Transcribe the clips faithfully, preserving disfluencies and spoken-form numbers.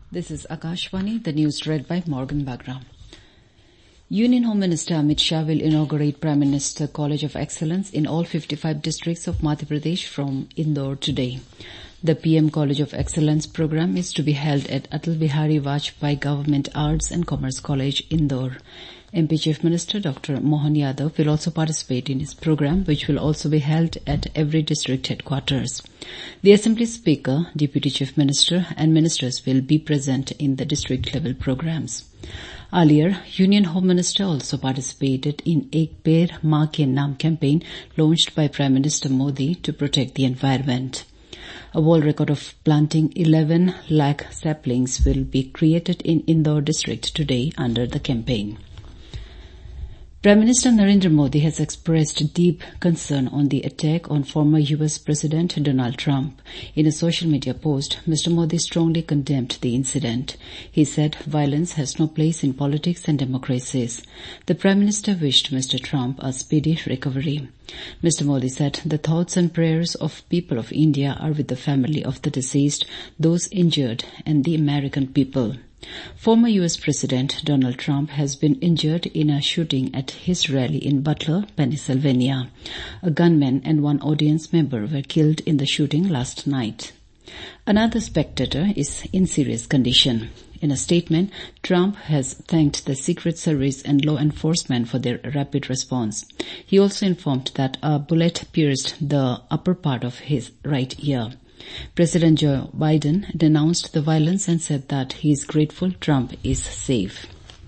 This is Akashvani, the news read by Morgan Bagra. Union Home Minister Amit Shah will inaugurate Prime Minister College of Excellence in all fifty-five districts of Madhya Pradesh from Indore today. The P M College of Excellence program is to be held at Atal Bihari Vajpayee Government Arts and Commerce College, Indore. M P Chief Minister Doctor Mohan Yadav will also participate in his program, which will also be held at every district headquarters. The Assembly Speaker, Deputy Chief Minister and ministers will be present in the district-level programs. Earlier, Union Home Minister also participated in Ek Peड़ Maa Ke Naam campaign launched by Prime Minister Modi to protect the environment. A world record of planting eleven lakh saplings will be created in Indore district today under the campaign. Prime Minister Narendra Modi has expressed deep concern on the attack on former U S President Donald Trump. In a social media post, Mister Modi strongly condemned the incident. He said violence has no place in politics and democracies. The Prime Minister wished Mister Trump a speedy recovery. Mister Modi said the thoughts and prayers of people of India are with the family of the deceased, those injured, and the American people. Former U S President Donald Trump has been injured in a shooting at his rally in Butler, Pennsylvania. A gunman and one audience member were killed in the shooting last night. Another spectator is in serious condition. In a statement, Trump has thanked the Secret Service and law enforcement for their rapid response. He also informed that a bullet pierced the upper part of his right ear. President Joe Biden denounced the violence and said that he is grateful Trump is safe.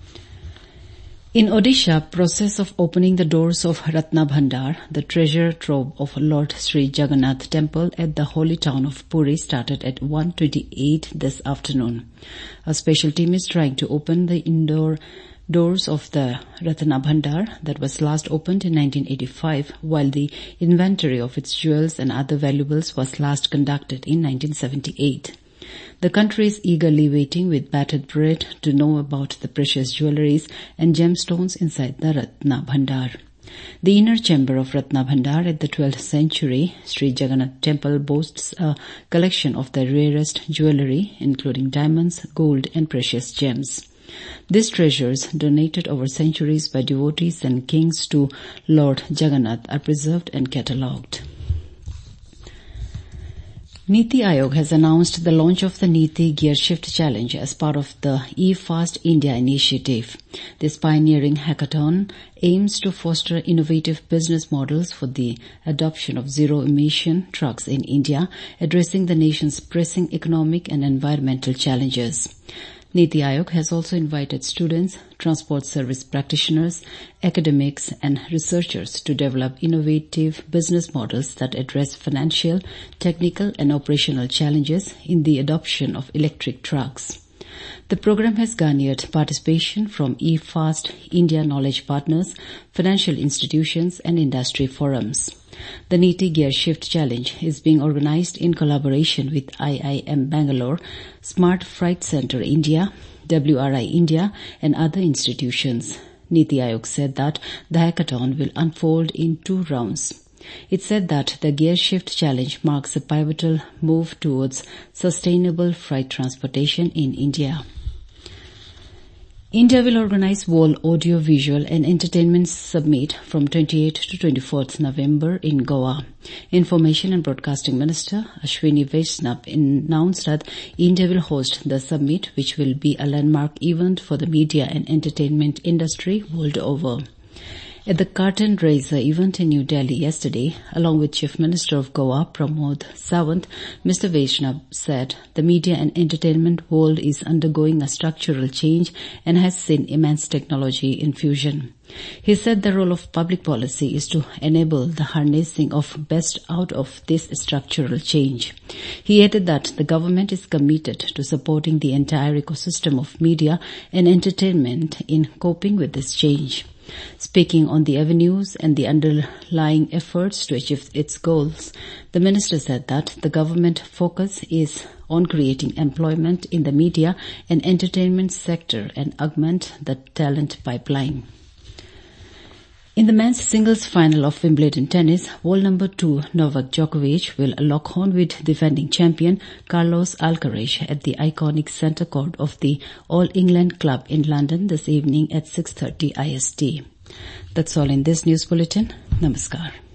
In Odisha, process of opening the doors of Ratna Bhandar, the treasure trove of Lord Sri Jagannath Temple at the holy town of Puri, started at one twenty-eight this afternoon. A special team is trying to open the indoor doors of the Ratna Bhandar that was last opened in nineteen eighty-five, while the inventory of its jewels and other valuables was last conducted in nineteen seventy-eight. The country is eagerly waiting with bated breath to know about the precious jewelleries and gemstones inside the Ratna Bhandar. The inner chamber of Ratna Bhandar at the twelfth century Sri Jagannath Temple boasts a collection of the rarest jewellery, including diamonds, gold and precious gems. These treasures, donated over centuries by devotees and kings to Lord Jagannath, are preserved and catalogued. Niti Aayog has announced the launch of the Niti Gear Shift Challenge as part of the E-Fast India initiative. This pioneering hackathon aims to foster innovative business models for the adoption of zero-emission trucks in India, addressing the nation's pressing economic and environmental challenges. Niti Aayog has also invited students, transport service practitioners, academics and researchers to develop innovative business models that address financial, technical and operational challenges in the adoption of electric trucks. The program has garnered participation from E-Fast India knowledge partners, financial institutions and industry forums. The Niti Gear Shift Challenge is being organized in collaboration with I I M Bangalore, Smart Freight Center India, W R I India and other institutions. Niti Aayog said that the hackathon will unfold in two rounds. It said that the Gear Shift Challenge marks a pivotal move towards sustainable freight transportation in India. India will organize World Audio, Visual and Entertainment Summit from twenty-eighth to twenty-fourth November in Goa. Information and Broadcasting Minister Ashwini Vaishnav announced that India will host the summit, which will be a landmark event for the media and entertainment industry world over. At the Curtain Raiser event in New Delhi yesterday, along with Chief Minister of Goa, Pramod Sawant, Mister Vaishnav said the media and entertainment world is undergoing a structural change and has seen immense technology infusion. He said the role of public policy is to enable the harnessing of best out of this structural change. He added that the government is committed to supporting the entire ecosystem of media and entertainment in coping with this change. Speaking on the avenues and the underlying efforts to achieve its goals, the minister said that the government focus is on creating employment in the media and entertainment sector and augment the talent pipeline. In the men's singles final of Wimbledon tennis, world number two Novak Djokovic will lock horn with defending champion Carlos Alcaraz at the iconic centre court of the All England Club in London this evening at six thirty I S T. That's all in this news bulletin. Namaskar.